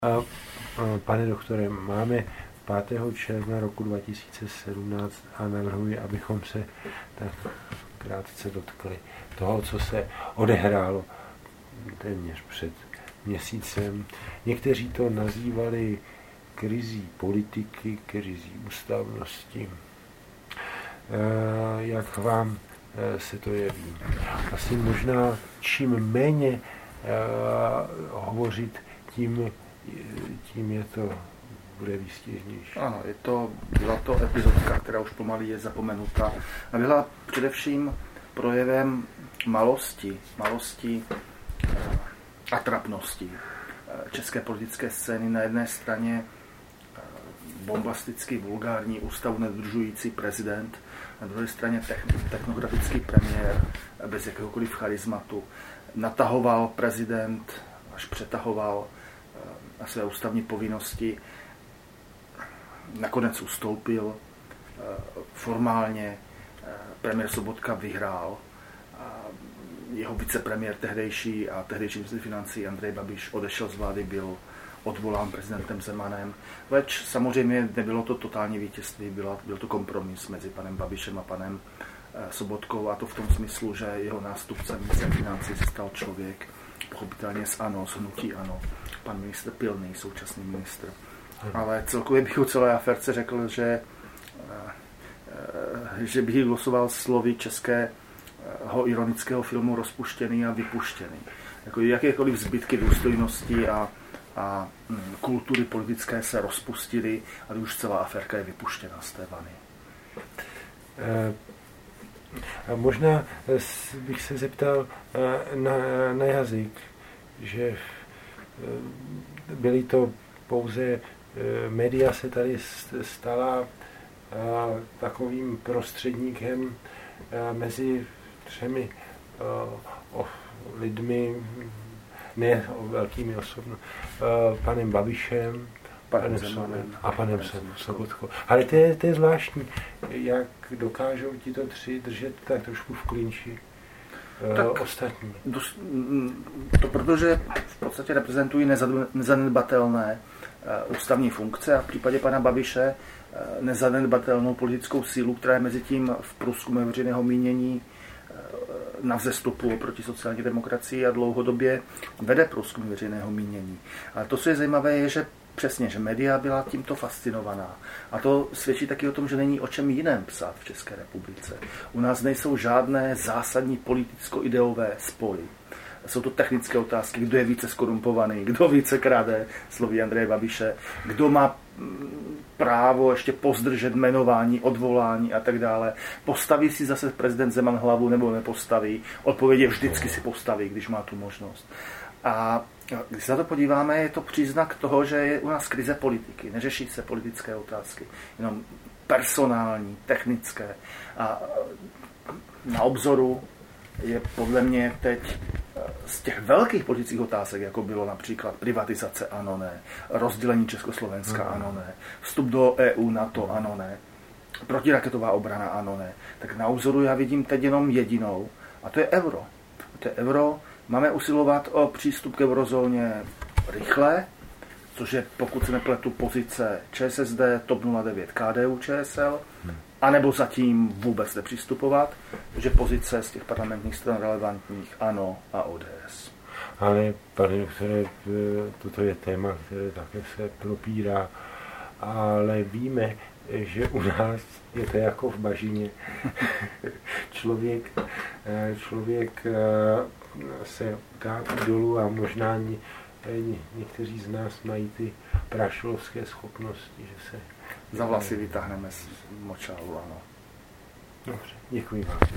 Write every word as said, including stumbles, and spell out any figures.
A, pane doktore, máme pátého června roku dva tisíce sedmnáct a navrhuji, abychom se tak krátce dotkli toho, co se odehrálo téměř před měsícem. Někteří to nazývali krizí politiky, krizí ústavnosti. Jak vám se to jeví? Asi možná čím méně hovořit, tím, tím je to bude výstěžnější. Ano, je to, byla to epizodka, která už pomalu je zapomenuta. A byla především projevem malosti, malosti a trapnosti české politické scény. Na jedné straně bombastický, vulgární, ústavu nedodržující prezident, na druhé straně technokratický premiér bez jakéhokoliv charizmatu. Natahoval prezident, až přetahoval na své ústavní povinnosti, nakonec ustoupil, formálně premiér Sobotka vyhrál, jeho vicepremiér tehdejší a tehdejší ministr financí Andrej Babiš odešel z vlády, byl odvolán prezidentem Zemanem. Leč samozřejmě nebylo to totální vítězství, byl, byl to kompromis mezi panem Babišem a panem Sobotkou, a to v tom smyslu, že jeho nástupcem ministra financí se stal člověk pochopitelně z ANO, z hnutí ANO, pan ministr Pilný, současný ministr. Ale celkově bych o celé aférce řekl, že, že bych glosoval slovy českého ironického filmu Rozpuštěný a vypuštěný. Jako jakékoliv zbytky důstojnosti a, a kultury politické se rozpustily a už celá aférka je vypuštěna z té vany. A možná bych se zeptal na, na jazyk, že byly to pouze média se tady stala takovým prostředníkem mezi třemi lidmi, ne velkými osobno, panem Babišem, panem Zemanem a panem Sobotkou. Ale to je, to je zvláštní, jak dokážou tito tři držet tak trošku v klinči tak ostatní. To protože v podstatě reprezentují nezanedbatelné ústavní funkce a v případě pana Babiše nezanedbatelnou politickou sílu, která je mezi tím v průzkumu veřejného mínění na vzestupu proti sociální demokracii a dlouhodobě vede průzkum veřejného mínění. Ale to, co je zajímavé, je, že přesně, že média byla tímto fascinovaná. A to svědčí taky o tom, že není o čem jiném psát v České republice. U nás nejsou žádné zásadní politicko-ideové spory. Jsou to technické otázky, kdo je více skorumpovaný, kdo více krade, sloví Andreje Babiše, kdo má právo ještě pozdržet jmenování, odvolání a tak dále. Postaví si zase prezident Zeman hlavu nebo nepostaví? Odpověď je vždycky si postaví, když má tu možnost. A když se na to podíváme, je to příznak toho, že je u nás krize politiky. Neřeší se politické otázky, jenom personální, technické. A na obzoru je podle mě teď z těch velkých politických otázek, jako bylo například privatizace, ano ne, rozdělení Československa, ano ne, vstup do E U, NATO, ano ne, protiraketová obrana, ano ne, tak na obzoru já vidím teď jenom jedinou, a to je euro. To je euro. Máme usilovat o přístup k eurozóně rychle, což je, pokud se nepletu, pozice ČSSD, TOP nula devět, K D U Č S L, anebo zatím vůbec nepřistupovat, protože pozice z těch parlamentních stran relevantních ANO a O D S. Ale, pane doktore, toto je téma, které také se propírá, ale víme, že u nás je to jako v bažině. člověk, člověk se kápí dolů a možná ně, ně, někteří z nás mají ty prášlovské schopnosti, že se za vlasy vytáhneme z močálu, ano. Dobře, děkuji vám.